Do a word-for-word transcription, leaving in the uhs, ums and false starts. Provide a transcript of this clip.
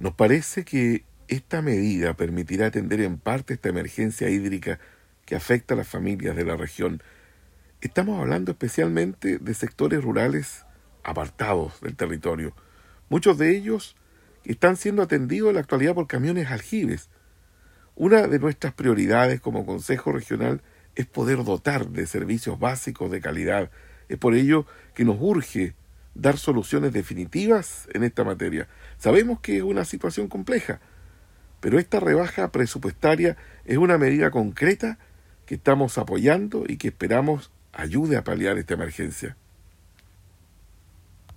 Nos parece que esta medida permitirá atender en parte esta emergencia hídrica que afecta a las familias de la región. Estamos hablando especialmente de sectores rurales apartados del territorio. Muchos de ellos están siendo atendidos en la actualidad por camiones aljibes. Una de nuestras prioridades como Consejo Regional es poder dotar de servicios básicos de calidad. Es por ello que nos urge dar soluciones definitivas en esta materia. Sabemos que es una situación compleja, pero esta rebaja presupuestaria es una medida concreta que estamos apoyando y que esperamos ayude a paliar esta emergencia.